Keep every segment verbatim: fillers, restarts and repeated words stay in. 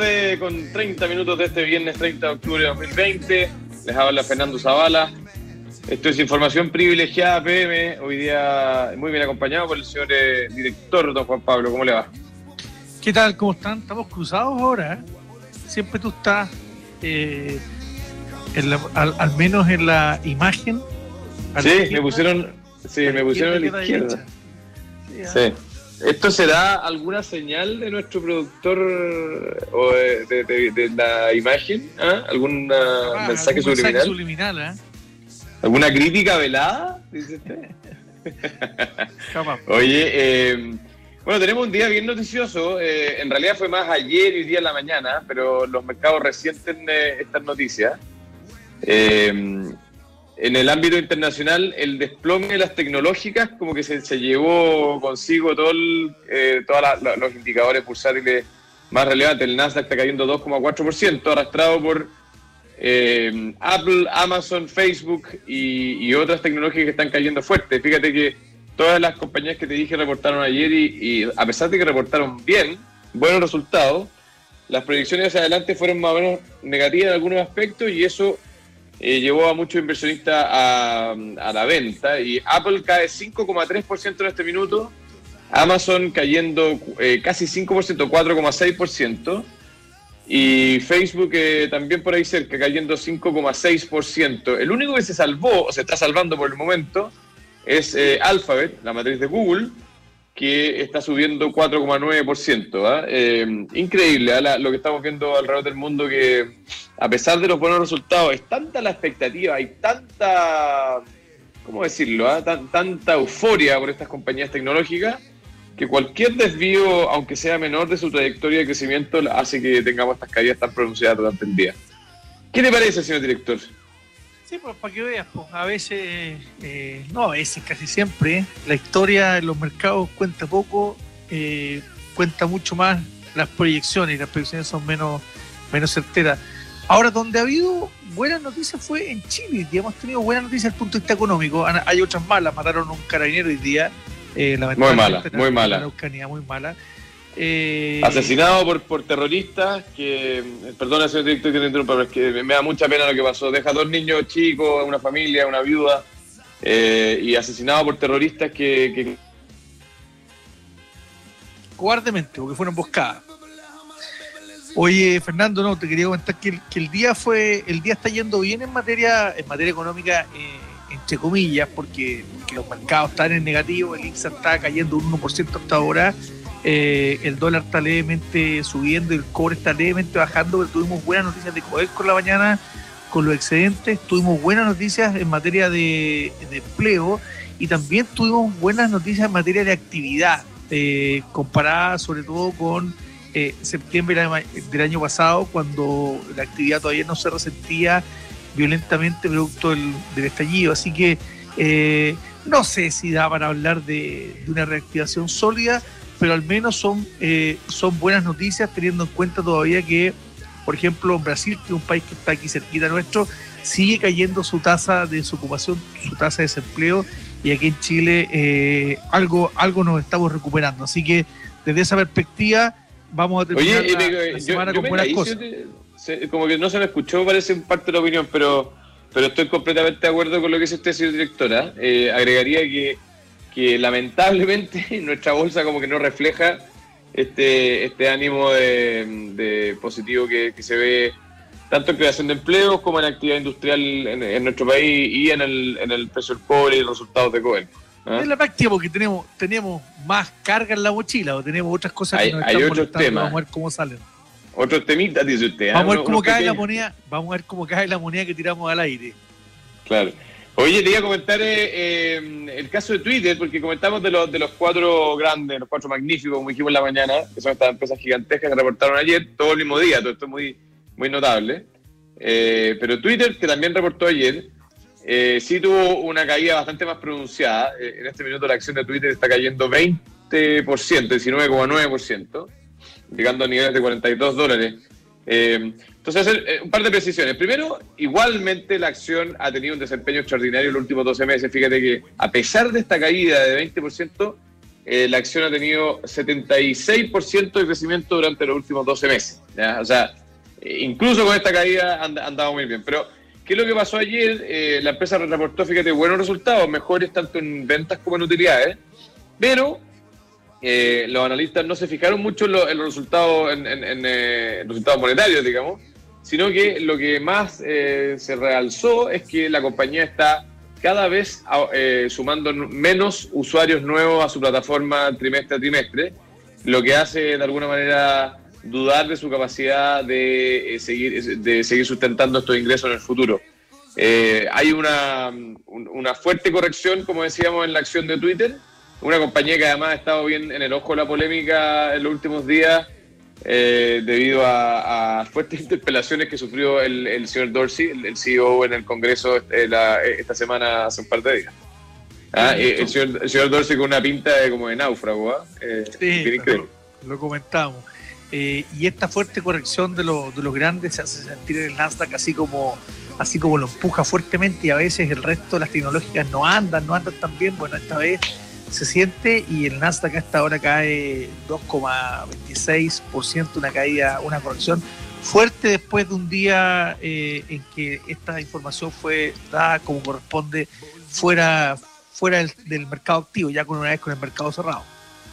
tarde con treinta minutos de este viernes treinta de octubre de dos mil veinte. Les habla Fernando Zavala. Esto es Información Privilegiada P M. Hoy día muy bien acompañado por el señor eh, director, don Juan Pablo. ¿Cómo le va? ¿Qué tal? ¿Cómo están? Estamos cruzados ahora. ¿eh? Siempre tú estás, eh, en la, al, al menos en la imagen. Sí, izquierda, me pusieron, sí, me pusieron a la izquierda. Sí, sí. ¿Esto será alguna señal de nuestro productor o de, de, de, de la imagen? ¿Ah? ¿Algún ah, mensaje algún subliminal? Mensaje subliminal ¿eh? ¿Alguna crítica velada? Dice usted. Oye, eh, bueno, tenemos un día bien noticioso. Eh, en realidad fue más ayer y hoy día en la mañana, pero los mercados resienten eh, estas noticias. Eh, En el ámbito internacional, el desplome de las tecnológicas como que se, se llevó consigo todos eh, la, los indicadores bursátiles más relevantes. El Nasdaq está cayendo dos coma cuatro por ciento, arrastrado por eh, Apple, Amazon, Facebook y, y otras tecnológicas que están cayendo fuerte. Fíjate que todas las compañías que te dije reportaron ayer y, y a pesar de que reportaron bien, buenos resultados, las proyecciones hacia adelante fueron más o menos negativas en algunos aspectos y eso Eh, llevó a muchos inversionistas a, a la venta y Apple cae cinco coma tres por ciento en este minuto, Amazon cayendo eh, casi cinco por ciento, cuatro coma seis por ciento y Facebook eh, también por ahí cerca, cayendo cinco coma seis por ciento. El único que se salvó, o se está salvando por el momento, es eh, Alphabet, la matriz de Google, que está subiendo cuatro coma nueve por ciento. ¿eh? Eh, increíble ¿eh? la, lo que estamos viendo alrededor del mundo, que a pesar de los buenos resultados, es tanta la expectativa, hay tanta, ¿cómo decirlo? ¿eh? Tan, tanta euforia por estas compañías tecnológicas, que cualquier desvío, aunque sea menor de su trayectoria de crecimiento, hace que tengamos estas caídas tan pronunciadas durante el día. ¿Qué le parece, señor director? Sí, pues para que veas, pues a veces, eh, no a veces, casi siempre, la historia en los mercados cuenta poco, eh, cuenta mucho más las proyecciones, y las proyecciones son menos, menos certeras. Ahora, donde ha habido buenas noticias fue en Chile, y hemos tenido buenas noticias desde el punto de vista económico. Hay otras malas, mataron a un carabinero hoy día, eh, muy mala, muy mala. Araucanía, muy mala. Eh, Asesinado por, por terroristas que, perdona señor director que te interrumpa, pero es que me da mucha pena lo que pasó. Deja dos niños chicos, una familia, una viuda, eh, y asesinado por terroristas que, que... cobardemente, porque fue una emboscada. Oye, Fernando, no, te quería comentar que el, que el día fue, el día está yendo bien en materia, en materia económica, eh, entre comillas, porque, porque los mercados están en negativo, el I P S A está cayendo un uno por ciento hasta ahora. Eh, el dólar está levemente subiendo y el cobre está levemente bajando, pero tuvimos buenas noticias de Codelco en la mañana con los excedentes, tuvimos buenas noticias en materia de, de empleo y también tuvimos buenas noticias en materia de actividad, eh, comparada sobre todo con eh, septiembre del año pasado, cuando la actividad todavía no se resentía violentamente producto del, del estallido. Así que eh, no sé si da para hablar de, de una reactivación sólida, pero al menos son, eh, son buenas noticias, teniendo en cuenta todavía que, por ejemplo, Brasil, que es un país que está aquí cerquita nuestro, sigue cayendo su tasa de desocupación, su tasa de desempleo, y aquí en Chile eh, algo, algo nos estamos recuperando. Así que desde esa perspectiva vamos a terminar Oye, la, eh, la yo, semana yo con buenas caí, cosas. Te, se, como que no se me escuchó, parece en parte de la opinión, pero, pero estoy completamente de acuerdo con lo que dice usted, señor directora. Eh, agregaría que que lamentablemente nuestra bolsa como que no refleja este este ánimo de, de positivo que, que se ve tanto en creación de empleos como en actividad industrial en, en nuestro país y en el, en el precio del cobre y los resultados de Codelco. ¿Ah? Es la práctica porque tenemos tenemos más carga en la mochila o tenemos otras cosas hay, que nos hay están otros molestando. temas. Vamos a ver cómo salen. Otros temitas, dice usted. Vamos ¿eh? a ver cómo unos cae pequeños. la moneda, vamos a ver cómo cae la moneda que tiramos al aire. Claro. Oye, te iba a comentar eh, eh, el caso de Twitter, porque comentamos de los, de los cuatro grandes, los cuatro magníficos, como dijimos en la mañana, que son estas empresas gigantescas que reportaron ayer, todo el mismo día, todo esto es muy, muy notable. Eh, pero Twitter, que también reportó ayer, eh, sí tuvo una caída bastante más pronunciada. Eh, en este minuto la acción de Twitter está cayendo veinte por ciento, diecinueve coma nueve por ciento, llegando a niveles de cuarenta y dos dólares. Eh, entonces, hacer eh, un par de precisiones. Primero, igualmente la acción ha tenido un desempeño extraordinario en los últimos doce meses. Fíjate que a pesar de esta caída de veinte por ciento, eh, la acción ha tenido setenta y seis por ciento de crecimiento durante los últimos doce meses. ¿Ya? O sea, eh, incluso con esta caída han andado muy bien. Pero, ¿qué es lo que pasó ayer? Eh, la empresa reportó, fíjate, buenos resultados, mejores tanto en ventas como en utilidades, pero eh, los analistas no se fijaron mucho en, lo, en los resultados, en, en, en eh, resultados monetarios, digamos, sino que lo que más eh, se realzó es que la compañía está cada vez eh, sumando menos usuarios nuevos a su plataforma trimestre a trimestre, lo que hace de alguna manera dudar de su capacidad de, eh, seguir, de seguir sustentando estos ingresos en el futuro. Eh, hay una, una fuerte corrección, como decíamos, en la acción de Twitter, una compañía que además ha estado bien en el ojo de la polémica en los últimos días, Eh, debido a, a fuertes interpelaciones que sufrió el, el señor Dorsey, el, el C E O, en el Congreso eh, la, esta semana, hace un par de días. Ah, eh, el, señor, el señor Dorsey con una pinta de, como de náufrago. ¿Ah? Eh, sí, lo, lo comentamos. Eh, y esta fuerte corrección de, lo, de los grandes se hace sentir en el Nasdaq así como, así como lo empuja fuertemente, y a veces el resto de las tecnológicas no andan, no andan tan bien. Bueno, esta vez se siente, y el Nasdaq a esta hora cae dos coma veintiséis por ciento, una caída, una corrección fuerte después de un día eh, en que esta información fue dada como corresponde fuera, fuera del, del mercado activo, ya con una vez con el mercado cerrado.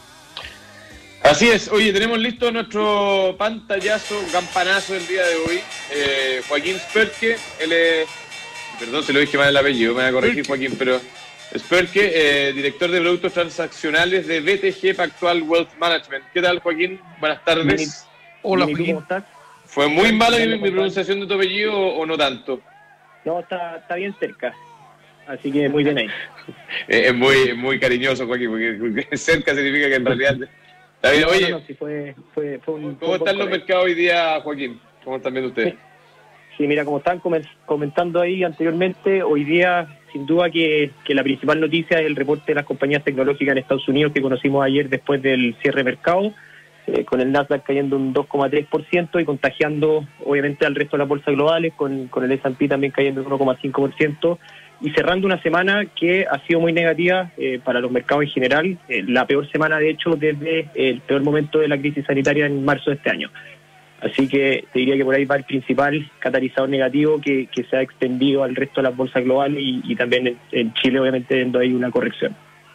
Así es. Oye, tenemos listo nuestro pantallazo, un campanazo del día de hoy. Eh, Joaquín Spörke, él es, perdón si lo dije mal el apellido, me va a corregir Joaquín, pero Spörke, eh, director de productos transaccionales de B T G Pactual Wealth Management. ¿Qué tal, Joaquín? Buenas tardes. Hola, Joaquín. ¿Cómo estás? ¿Fue muy mala mi, mi pronunciación de tu apellido o, o no tanto? No, está, está bien cerca, así que muy bien ahí. eh, es muy, muy cariñoso, Joaquín, porque cerca significa que en realidad... Está bien. Oye, no, no, sí fue, fue, fue un, ¿cómo están los mercados hoy día, Joaquín? ¿Cómo están viendo ustedes? Sí, sí, mira, como estaban comentando ahí anteriormente, hoy día sin duda que, que la principal noticia es el reporte de las compañías tecnológicas en Estados Unidos que conocimos ayer después del cierre de mercado, eh, con el Nasdaq cayendo un dos coma tres por ciento y contagiando obviamente al resto de las bolsas globales, con, con el S and P también cayendo un uno coma cinco por ciento, y cerrando una semana que ha sido muy negativa eh, para los mercados en general, eh, la peor semana de hecho desde el peor momento de la crisis sanitaria en marzo de este año. Así que te diría que por ahí va el principal catalizador negativo que, que se ha extendido al resto de las bolsas globales y, y también en, en Chile, obviamente, viendo ahí una corrección.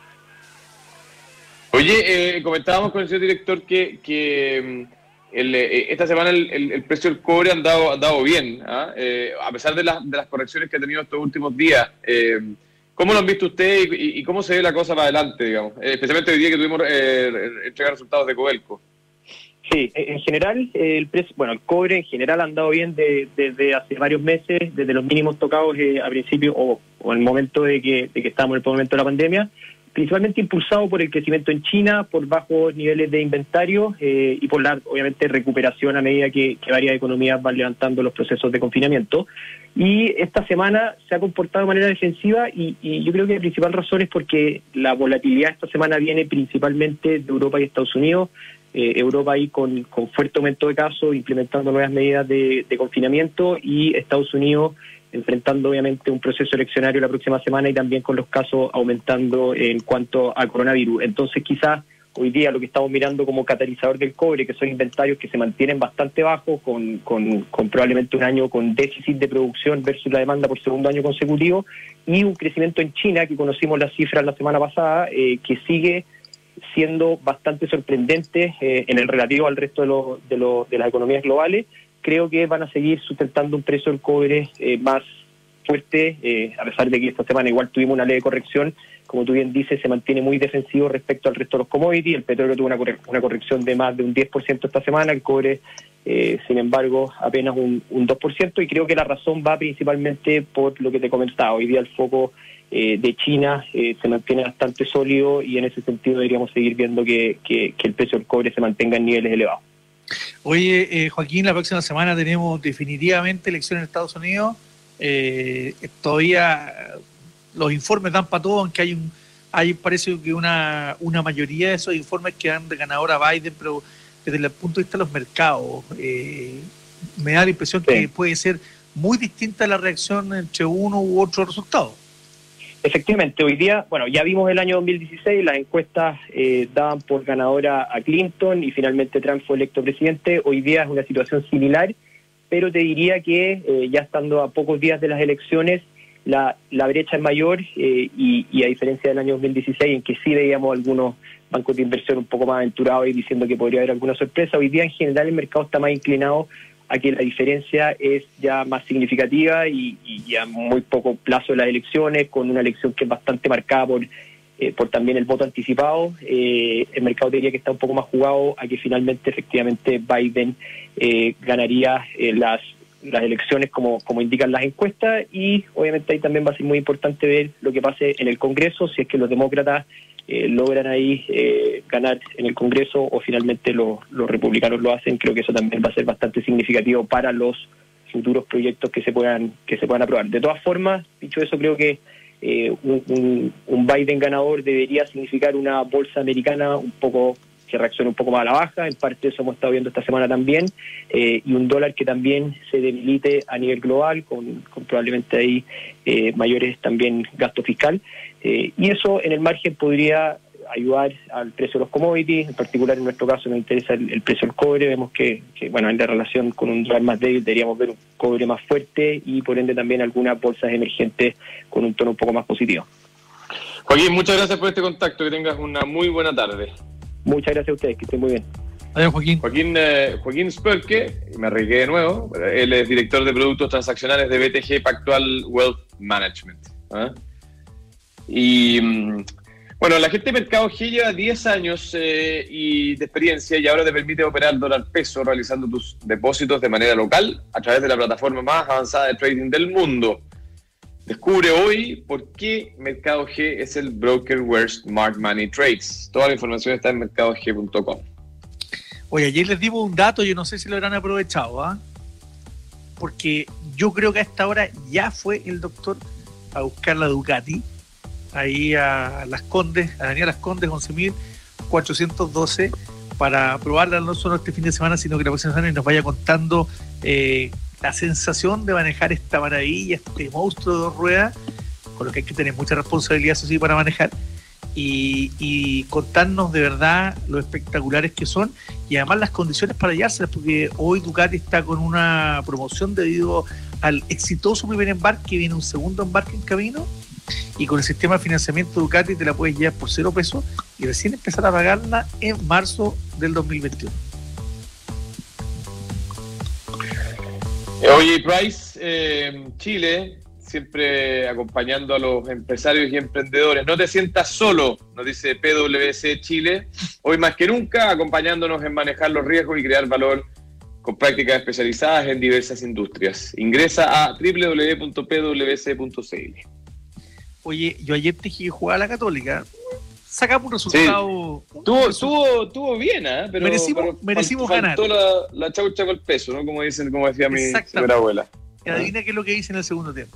Oye, eh, comentábamos con el señor director que, que el, eh, esta semana el, el, el precio del cobre ha andado, ha andado bien, ¿ah? eh, a pesar de, la, de las correcciones que ha tenido estos últimos días. Eh, ¿Cómo lo han visto ustedes y, y cómo se ve la cosa para adelante, digamos? Eh, especialmente hoy día que tuvimos eh, entregar resultados de Codelco. Sí, en general, el precio, bueno, el cobre en general ha andado bien desde de, de hace varios meses, desde los mínimos tocados eh, a principio o, o en el momento de que, de que estábamos en el momento de la pandemia, principalmente impulsado por el crecimiento en China, por bajos niveles de inventario eh, y por la, obviamente, recuperación a medida que, que varias economías van levantando los procesos de confinamiento. Y esta semana se ha comportado de manera defensiva y, y yo creo que la principal razón es porque la volatilidad esta semana viene principalmente de Europa y Estados Unidos. Eh, Europa ahí con, con fuerte aumento de casos, implementando nuevas medidas de, de confinamiento, y Estados Unidos enfrentando obviamente un proceso eleccionario la próxima semana y también con los casos aumentando en cuanto a coronavirus. Entonces quizás hoy día lo que estamos mirando como catalizador del cobre, que son inventarios que se mantienen bastante bajos, con, con, con probablemente un año con déficit de producción versus la demanda por segundo año consecutivo, y un crecimiento en China, que conocimos las cifras la semana pasada, eh, que sigue siendo bastante sorprendente eh, en el relativo al resto de, lo, de, lo, de las economías globales. Creo que van a seguir sustentando un precio del cobre eh, más fuerte, eh, a pesar de que esta semana igual tuvimos una leve corrección. Como tú bien dices, se mantiene muy defensivo respecto al resto de los commodities. El petróleo tuvo una, corre una corrección de más de un diez por ciento esta semana, el cobre, eh, sin embargo, apenas un, un dos por ciento, y creo que la razón va principalmente por lo que te comentaba. Hoy día el foco Eh, de China eh, se mantiene bastante sólido, y en ese sentido deberíamos seguir viendo que, que, que el precio del cobre se mantenga en niveles elevados. Oye, eh, Joaquín, la próxima semana tenemos definitivamente elecciones en Estados Unidos. Eh, todavía los informes dan para todo, aunque hay un hay parece que una, una mayoría de esos informes que dan de ganador a Biden, pero desde el punto de vista de los mercados, eh, me da la impresión sí. que puede ser muy distinta la reacción entre uno u otro resultado. Efectivamente, hoy día, bueno, ya vimos el año dos mil dieciséis, las encuestas eh, daban por ganadora a Clinton y finalmente Trump fue electo presidente. Hoy día es una situación similar, pero te diría que eh, ya estando a pocos días de las elecciones, la, la brecha es mayor eh, y, y a diferencia del año dos mil dieciséis, en que sí veíamos algunos bancos de inversión un poco más aventurados y diciendo que podría haber alguna sorpresa, hoy día en general el mercado está más inclinado a que la diferencia es ya más significativa y, y ya muy poco plazo de las elecciones, con una elección que es bastante marcada por, eh, por también el voto anticipado. Eh, el mercado diría que está un poco más jugado a que finalmente efectivamente Biden eh, ganaría eh, las, las elecciones como, como indican las encuestas, y obviamente ahí también va a ser muy importante ver lo que pase en el Congreso, si es que los demócratas Eh, logran ahí eh, ganar en el Congreso o finalmente lo, los republicanos lo hacen. Creo que eso también va a ser bastante significativo para los futuros proyectos que se puedan que se puedan aprobar. De todas formas, dicho eso, creo que eh, un, un, un Biden ganador debería significar una bolsa americana un poco que reaccione un poco más a la baja, en parte eso hemos estado viendo esta semana también, eh, y un dólar que también se debilite a nivel global, con, con probablemente ahí eh, mayores también gasto fiscal, eh, y eso en el margen podría ayudar al precio de los commodities. En particular en nuestro caso nos interesa el, el precio del cobre. Vemos que, que bueno, en la relación con un dólar más débil deberíamos ver un cobre más fuerte y por ende también algunas bolsas emergentes con un tono un poco más positivo. Joaquín, muchas gracias por este contacto, que tengas una muy buena tarde. Muchas gracias a ustedes, que estén muy bien. Adiós, Joaquín. Joaquín, eh, Joaquín Spörke, me arriesgué de nuevo, él es director de productos transaccionales de B T G Pactual Wealth Management. ¿eh? Y bueno, la gente de Mercado G lleva diez años eh, y de experiencia y ahora te permite operar dólar peso realizando tus depósitos de manera local a través de la plataforma más avanzada de trading del mundo. Descubre hoy por qué Mercado G es el broker where smart money trades. Toda la información está en mercado g punto com. Oye, ayer les dimos un dato, yo no sé si lo habrán aprovechado, ¿ah? ¿eh? Porque yo creo que a esta hora ya fue el doctor a buscar la Ducati, ahí a Las Condes, a Daniel Las Condes, once mil cuatrocientos doce, para probarla no solo este fin de semana, sino que la próxima semana, y nos vaya contando eh, la sensación de manejar esta maravilla, este monstruo de dos ruedas, con lo que hay que tener mucha responsabilidad, eso sí, para manejar, y, y contarnos de verdad lo espectaculares que son, y además las condiciones para hallárselas, porque hoy Ducati está con una promoción debido al exitoso primer embarque, viene un segundo embarque en camino, y con el sistema de financiamiento Ducati te la puedes llevar por cero pesos y recién empezar a pagarla en marzo del dos mil veintiuno. Oye, Price, eh, Chile, siempre acompañando a los empresarios y emprendedores. No te sientas solo, nos dice P W C Chile. Hoy más que nunca, acompañándonos en manejar los riesgos y crear valor con prácticas especializadas en diversas industrias. Ingresa a doble u doble u doble u punto p w c punto c l. Oye, yo ayer te dije que jugaba a la Católica. Sacamos un resultado. Sí. Tuvo, tuvo, tuvo bien, ¿eh? Pero merecimos, pero merecimos faltó ganar. La, la chaucha con el peso, ¿no? Como dicen, como decía mi señora abuela. Y adivina qué es lo que hice en el segundo tiempo.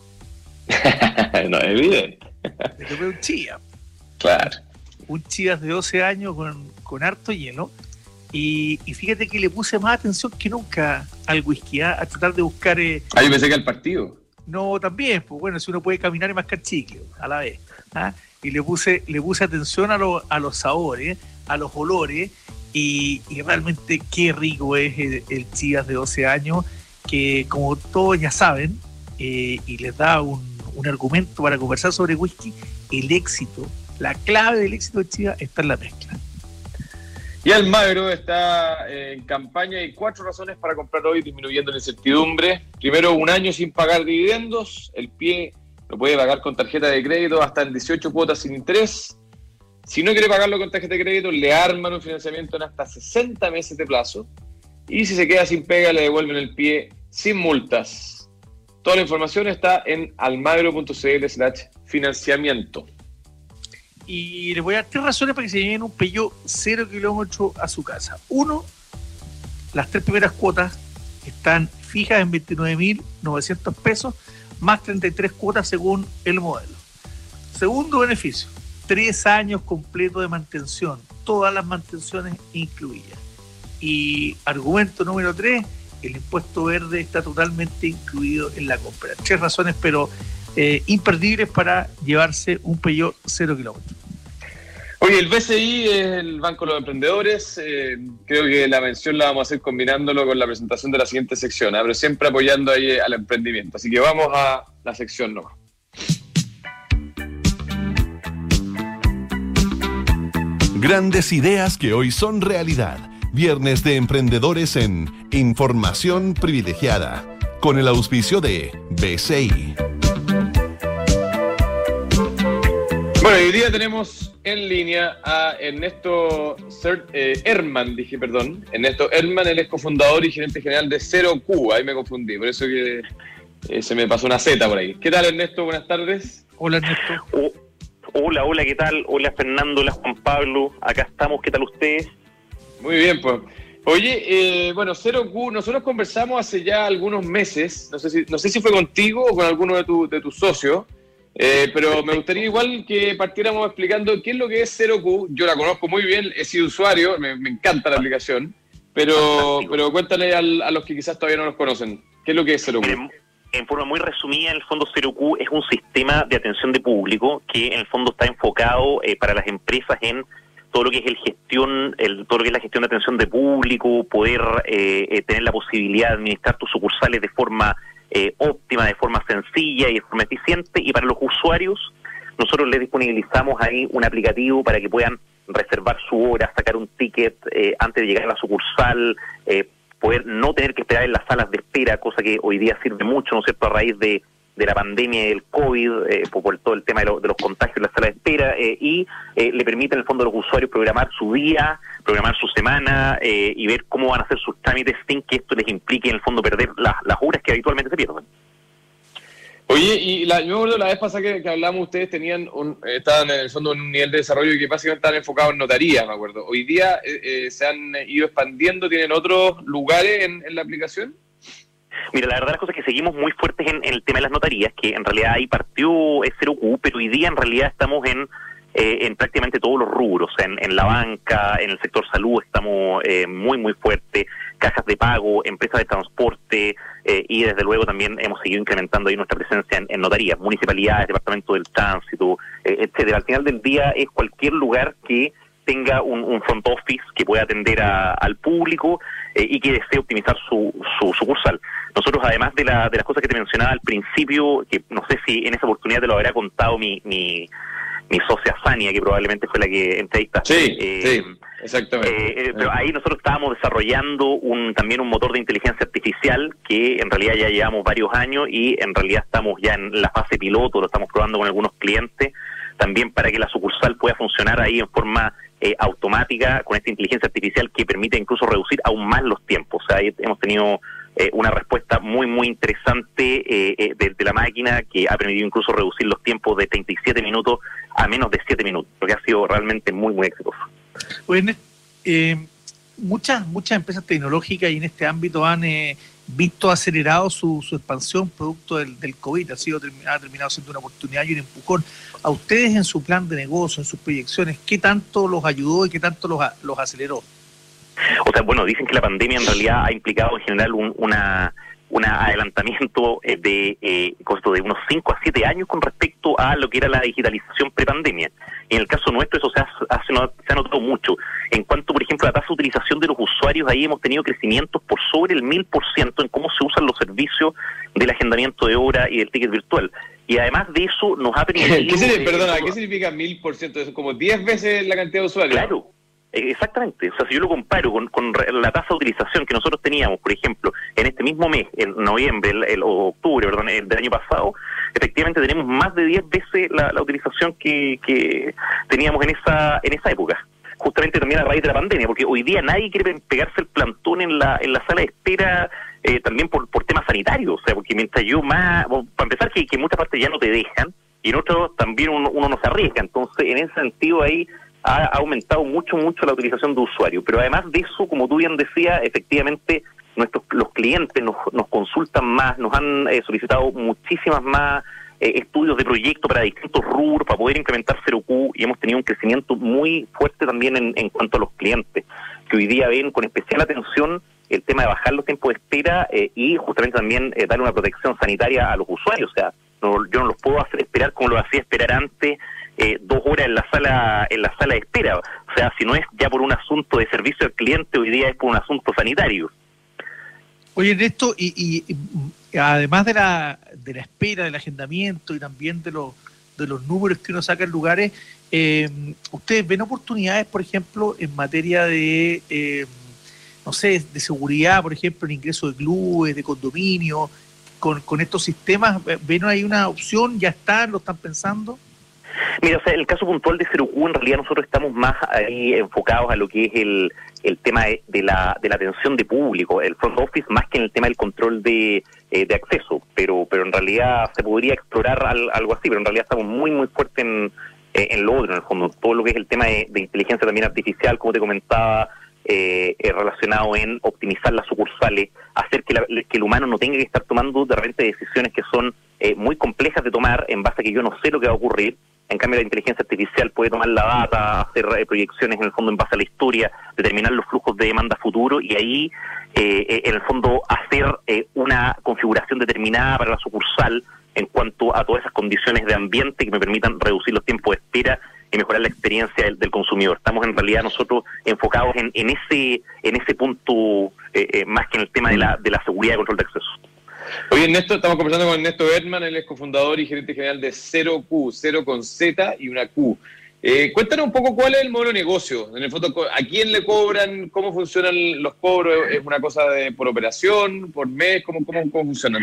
No, es evidente. Le tomé un Chivas. Claro. Un Chivas de doce años con, con harto hielo. Y, y fíjate que le puse más atención que nunca al whisky, ¿eh? A tratar de buscar. Eh, ah, yo pensé que al partido. No, también, pues bueno, si uno puede caminar y mascar chicle a la vez. ¿Ah? Y le puse, le puse atención a, lo, a los sabores, a los olores, y, y realmente qué rico es el, el Chivas de doce años, que como todos ya saben, eh, y les da un, un argumento para conversar sobre whisky, el éxito, la clave del éxito de Chivas está en la mezcla. Y Almagro está en campaña y cuatro razones para comprar hoy, disminuyendo la incertidumbre. Primero, un año sin pagar dividendos. El pie lo puede pagar con tarjeta de crédito hasta en dieciocho cuotas sin interés. Si no quiere pagarlo con tarjeta de crédito, le arman un financiamiento en hasta sesenta meses de plazo. Y si se queda sin pega, le devuelven el pie sin multas. Toda la información está en almagro punto c l slash financiamiento. Y les voy a dar tres razones para que se lleven un Peugeot cero kilómetros a su casa. Uno, las tres primeras cuotas están fijas en veintinueve mil novecientos pesos, más treinta y tres cuotas según el modelo. Segundo beneficio, tres años completos de mantención, todas las mantenciones incluidas. Y argumento número tres, el impuesto verde está totalmente incluido en la compra. Tres razones, pero eh, imperdibles para llevarse un Peugeot cero kilómetros. Oye, el B C I es el Banco de los Emprendedores. Eh, creo que la mención la vamos a hacer combinándolo con la presentación de la siguiente sección, ¿eh? Pero siempre apoyando ahí al emprendimiento. Así que vamos a la sección nomás. Grandes ideas que hoy son realidad. Viernes de Emprendedores en Información Privilegiada, con el auspicio de B C I. Bueno, hoy día tenemos en línea a Ernesto Cert, eh, Herman, dije, perdón. Ernesto Herman, él es cofundador y gerente general de cero Q. Ahí me confundí, por eso que eh, se me pasó una Z por ahí. ¿Qué tal, Ernesto? Buenas tardes. Hola, Ernesto. Oh, hola, hola, ¿qué tal? Hola, Fernando, hola, Juan Pablo. Acá estamos, ¿qué tal ustedes? Muy bien, pues. Oye, eh, bueno, cero Q, nosotros conversamos hace ya algunos meses, no sé si, no sé si fue contigo o con alguno de, tu, de tus socios, eh, pero me gustaría igual que partiéramos explicando qué es lo que es cero Q. Yo la conozco muy bien, he sido usuario, me, me encanta la aplicación, pero, pero cuéntale al, a los que quizás todavía no los conocen, ¿qué es lo que es cero Q? En, en forma muy resumida, en el fondo cero Q es un sistema de atención de público que en el fondo está enfocado eh, para las empresas en todo lo que es el gestión, el, todo lo que es la gestión de atención de público, poder eh, eh, tener la posibilidad de administrar tus sucursales de forma eh, óptima, de forma sencilla y de forma eficiente. Y para los usuarios, nosotros les disponibilizamos ahí un aplicativo para que puedan reservar su hora, sacar un ticket eh, antes de llegar a la sucursal, eh, poder no tener que esperar en las salas de espera, cosa que hoy día sirve mucho, ¿no es cierto?, a raíz de de la pandemia y del COVID, eh, por, por todo el tema de, lo, de los contagios en la sala de espera, eh, y eh, le permite en el fondo a los usuarios programar su día, programar su semana eh, y ver cómo van a hacer sus trámites sin que esto les implique en el fondo perder las, las horas que habitualmente se pierden. Oye, y la, yo me acuerdo la vez pasada que, que hablamos, ustedes tenían un, eh, estaban en el fondo en un nivel de desarrollo y que básicamente estaban enfocados en notaría, me acuerdo. Hoy día eh, eh, se han ido expandiendo, ¿tienen otros lugares en, en la aplicación? Mira, la verdad las cosas es que seguimos muy fuertes en, en el tema de las notarías, que en realidad ahí partió cero Q, pero hoy día en realidad estamos en eh, en prácticamente todos los rubros, en, en la banca, en el sector salud estamos eh, muy muy fuertes, cajas de pago, empresas de transporte eh, y desde luego también hemos seguido incrementando ahí nuestra presencia en, en notarías, municipalidades, departamento del tránsito, eh, etcétera. Al final del día es cualquier lugar que tenga un, un front office que pueda atender a, al público eh, y que desee optimizar su, su sucursal. Nosotros, además de, la, de las cosas que te mencionaba al principio, que no sé si en esa oportunidad te lo habrá contado mi, mi, mi socia Fania, que probablemente fue la que entrevistaste. Sí, eh, sí, exactamente. Eh, eh, pero ahí nosotros estábamos desarrollando un también un motor de inteligencia artificial que en realidad ya llevamos varios años y en realidad estamos ya en la fase piloto, lo estamos probando con algunos clientes, también para que la sucursal pueda funcionar ahí en forma Eh, automática con esta inteligencia artificial que permite incluso reducir aún más los tiempos. O sea, ahí hemos tenido eh, una respuesta muy muy interesante eh, eh, de, de la máquina que ha permitido incluso reducir los tiempos de treinta y siete minutos a menos de siete minutos, lo que ha sido realmente muy muy exitoso. Bueno, eh, muchas muchas empresas tecnológicas y en este ámbito han eh, visto acelerado su, su expansión producto del, del COVID, ha sido ha terminado siendo una oportunidad y un empujón. A ustedes en su plan de negocio, en sus proyecciones, ¿qué tanto los ayudó y qué tanto los, los aceleró? O sea, bueno, dicen que la pandemia en realidad ha implicado en general un una un adelantamiento de eh, costo de unos cinco a siete años con respecto a lo que era la digitalización prepandemia. En el caso nuestro eso se ha, se ha notado mucho. En cuanto, por ejemplo, a la tasa de utilización de los usuarios, ahí hemos tenido crecimientos por sobre el mil por ciento en cómo se usan los servicios del agendamiento de hora y del ticket virtual. Y además de eso nos ha permitido... ¿Qué significa, perdona, ¿qué significa mil por ciento? ¿Es como diez veces la cantidad de usuarios? Claro. Exactamente, o sea, si yo lo comparo con, con la tasa de utilización que nosotros teníamos, por ejemplo, en este mismo mes, en noviembre, el, el o octubre, perdón, el del año pasado, efectivamente tenemos más de diez veces la, la utilización que, que teníamos en esa en esa época, justamente también a raíz de la pandemia, porque hoy día nadie quiere pegarse el plantón en la en la sala de espera, eh, también por, por temas sanitarios, o sea, porque mientras yo más, bueno, para empezar que, que en muchas partes ya no te dejan, y en otros también uno, uno no se arriesga, entonces en ese sentido ahí ha aumentado mucho, mucho la utilización de usuarios. Pero además de eso, como tú bien decías, efectivamente nuestros los clientes nos, nos consultan más, nos han eh, solicitado muchísimas más eh, estudios de proyecto para distintos rubros, para poder incrementar cero Q, y hemos tenido un crecimiento muy fuerte también en, en cuanto a los clientes, que hoy día ven con especial atención el tema de bajar los tiempos de espera eh, y justamente también eh, darle una protección sanitaria a los usuarios. O sea, no, yo no los puedo hacer esperar como lo hacía esperar antes, eh, dos horas en la sala en la sala de espera. O sea, si no es ya por un asunto de servicio al cliente, hoy día es por un asunto sanitario. Oye, Ernesto, y, y, y además de la de la espera, del agendamiento y también de los de los números que uno saca en lugares, eh, ¿ustedes ven oportunidades, por ejemplo, en materia de, eh, no sé, de seguridad, por ejemplo, el ingreso de clubes, de condominios, con, con estos sistemas? ¿Ven ahí una opción? ¿Ya están? ¿Lo están pensando? Mira, o sea, el caso puntual de Cero Q, en realidad nosotros estamos más ahí enfocados a lo que es el, el tema de, de la de la atención de público, el front office, más que en el tema del control de, eh, de acceso, pero pero en realidad se podría explorar al, algo así, pero en realidad estamos muy, muy fuertes en, eh, en lo otro, en el fondo, todo lo que es el tema de, de inteligencia también artificial, como te comentaba, eh, eh, relacionado en optimizar las sucursales, hacer que, la, que el humano no tenga que estar tomando de repente decisiones que son eh, muy complejas de tomar en base a que yo no sé lo que va a ocurrir. En cambio, la inteligencia artificial puede tomar la data, hacer eh, proyecciones en el fondo en base a la historia, determinar los flujos de demanda futuro y ahí, eh, eh, en el fondo, hacer eh, una configuración determinada para la sucursal en cuanto a todas esas condiciones de ambiente que me permitan reducir los tiempos de espera y mejorar la experiencia del, del consumidor. Estamos en realidad nosotros enfocados en, en ese en ese punto eh, eh, más que en el tema de la, de la seguridad y control de acceso. Oye, Ernesto, estamos conversando con Ernesto Berman, él es cofundador y gerente general de Cero Q, Cero con Z y una Q. Eh, cuéntanos un poco cuál es el modelo de negocio. En el fondo, ¿a quién le cobran? ¿Cómo funcionan los cobros? ¿Es una cosa de por operación, por mes? ¿Cómo, cómo, cómo funcionan?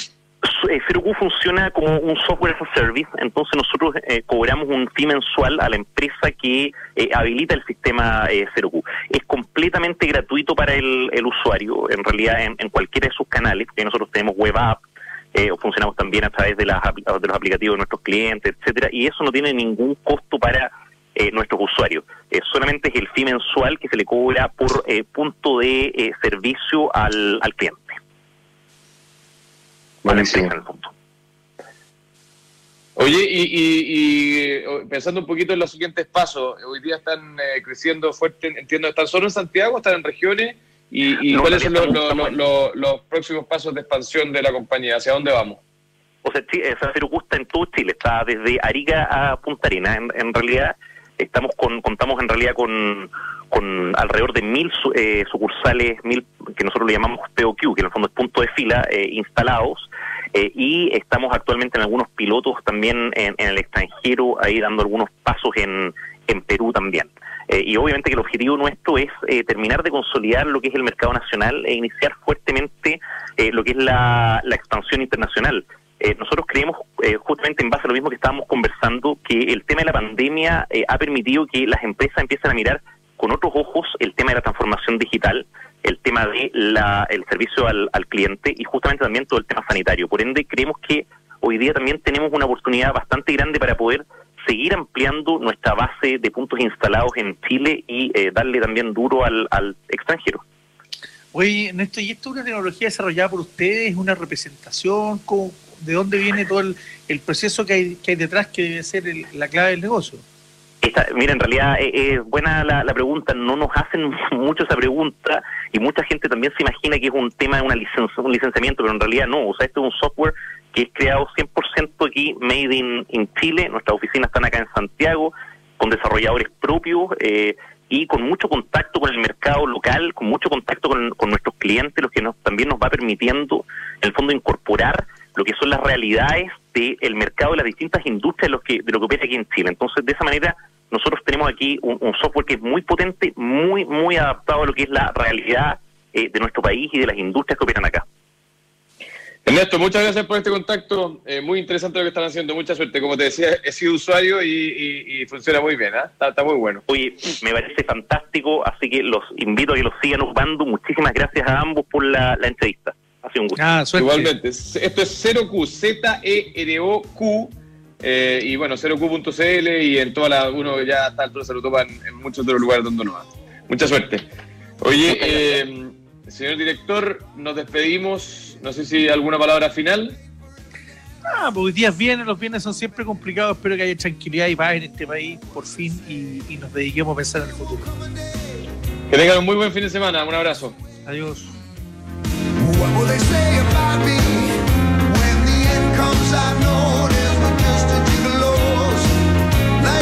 Cero Q funciona como un software as a service, entonces nosotros eh, cobramos un fee mensual a la empresa que eh, habilita el sistema eh, Cero Q. Es completamente gratuito para el, el usuario, en realidad en, en cualquiera de sus canales, porque nosotros tenemos web app, eh, o funcionamos también a través de, las, de los aplicativos de nuestros clientes, etcétera, y eso no tiene ningún costo para eh, nuestros usuarios. Eh, solamente es el fee mensual que se le cobra por eh, punto de eh, servicio al, al cliente. Buenísimo. Oye, y, y, y pensando un poquito en los siguientes pasos, hoy día están eh, creciendo fuerte, entiendo, ¿están solo en Santiago, están en regiones? ¿Y, y no, cuáles son los, los, los, los, los próximos pasos de expansión de la compañía? ¿Hacia dónde vamos? O sea, Cero Q está en todo Chile, está desde Arica a Punta Arenas. En, en realidad, estamos con contamos en realidad con, con alrededor de mil eh, sucursales, mil que nosotros le llamamos P O Q, que en el fondo es punto de fila, eh, instalados. Eh, y estamos actualmente en algunos pilotos también en, en el extranjero, ahí dando algunos pasos en, en Perú también. Eh, y obviamente que el objetivo nuestro es eh, terminar de consolidar lo que es el mercado nacional e iniciar fuertemente eh, lo que es la, la expansión internacional. Eh, nosotros creemos, eh, justamente en base a lo mismo que estábamos conversando, que el tema de la pandemia eh, ha permitido que las empresas empiecen a mirar con otros ojos el tema de la transformación digital, el tema de la, el servicio al, al cliente y justamente también todo el tema sanitario. Por ende, creemos que hoy día también tenemos una oportunidad bastante grande para poder seguir ampliando nuestra base de puntos instalados en Chile y eh, darle también duro al, al extranjero. Oye, Néstor, ¿y esto es una tecnología desarrollada por ustedes? ¿Es una representación? ¿Cómo, ¿De dónde viene todo el, el proceso que hay, que hay detrás que debe ser el, la clave del negocio? Esta, mira, en realidad es, es buena la, la pregunta, no nos hacen mucho esa pregunta y mucha gente también se imagina que es un tema de una licencia, un licenciamiento, pero en realidad no, o sea, esto es un software que es creado cien por ciento aquí, made in, in Chile, nuestras oficinas están acá en Santiago, con desarrolladores propios eh, y con mucho contacto con el mercado local, con mucho contacto con, con nuestros clientes, lo que nos, también nos va permitiendo, en el fondo, incorporar lo que son las realidades del mercado de las distintas industrias de lo que de lo que opera aquí en Chile. Entonces, de esa manera, nosotros tenemos aquí un, un software que es muy potente, muy muy adaptado a lo que es la realidad eh, de nuestro país y de las industrias que operan acá. Ernesto, muchas gracias por este contacto. Eh, muy interesante lo que están haciendo. Mucha suerte. Como te decía, he sido usuario y, y, y funciona muy bien. ¿eh? Está, está muy bueno. Oye, me parece fantástico, así que los invito a que los sigan ocupando. Muchísimas gracias a ambos por la, la entrevista. Ha sido un gusto. Ah, igualmente. Esto es Cero Q, Z E R O Q. Eh, y bueno, cero Q punto C L y en toda la, uno ya está altura se lo topa en, en muchos de los lugares donde uno va. Mucha suerte. Oye, eh, señor director, nos despedimos. No sé si alguna palabra final. Ah, porque días vienen, los viernes son siempre complicados. Espero que haya tranquilidad y paz en este país por fin y, y nos dediquemos a pensar en el futuro. Que tengan un muy buen fin de semana. Un abrazo. Adiós. What will they say about me when the end comes I know